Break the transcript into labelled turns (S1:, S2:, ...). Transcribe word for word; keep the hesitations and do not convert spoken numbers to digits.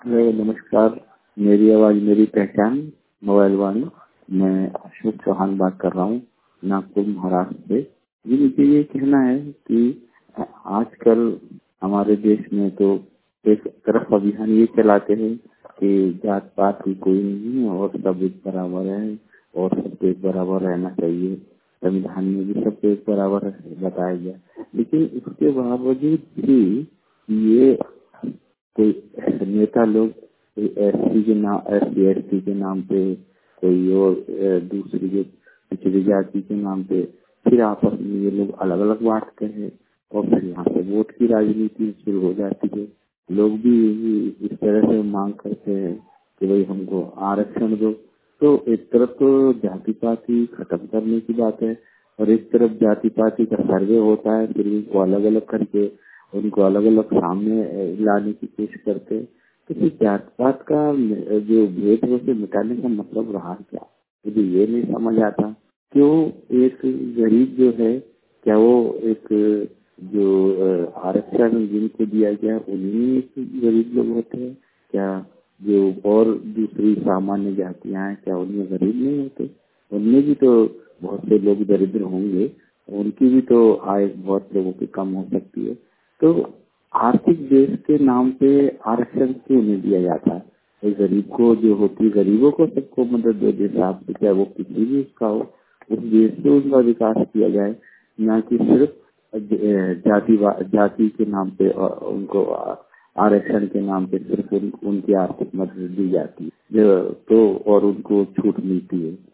S1: Hello नमस्कार। मेरी आवाज मेरी पहचान मोबाइल वाणी। मैं अशोक चौहान बात कर रहा हूँ नागपुर महाराष्ट्र से। जी मुझे ये कहना है कि आजकल हमारे देश में तो एक तरफ अभियान ये चलाते हैं कि जात पात की कोई नहीं है और सब एक बराबर है और सबको एक बराबर रहना चाहिए। संविधान में भी सबको एक बराबर बताया गया, लेकिन इसके बावजूद भी ये कोई नेता लोग एस सी के नाम एस सी एस टी के नाम पे, कोई और अ, दूसरी के पिछड़ी जाति के नाम पे फिर आपस में ये लोग अलग अलग बांटते हैं और फिर यहाँ पे वोट की राजनीति शुरू हो जाती है। लोग भी इस तरह से मांग करते हैं कि भाई हमको आरक्षण दो। तो एक तरफ तो जाति पाति खत्म करने की बात है और एक तरफ जाति पाति का सर्वे होता है, फिर उनको अलग अलग करके उनको अलग अलग सामने लाने की कोशिश करते हैं। तो फिर जात पात का जो भेद है उसे मिटाने का मतलब रहा क्या, मुझे ये नहीं समझ आता। क्यों एक गरीब जो है, क्या वो एक जो अ, आरक्षण जिनको दिया गया उन्हीं में एक गरीब लोग होते हैं क्या? जो और दूसरी सामान्य जातियां हैं क्या उनमें गरीब नहीं होते? उनमें भी तो बहुत से लोग दरिद्र होंगे, उनकी भी तो आय बहुत लोगों की कम हो सकती है। तो आर्थिक देश के नाम पे आरक्षण क्यों नहीं दिया जाता? ये गरीब को जो होती गरीबों को सबको मदद दो, जिस हिसाब से चाहे वो किसी भी उसका हो, उस देश से उनका विकास किया जाए, न कि सिर्फ जाति जाति के नाम पे और उनको आरक्षण के नाम पे सिर्फ उन, उनकी आर्थिक मदद दी जाती है जो तो और उनको छूट मिलती है।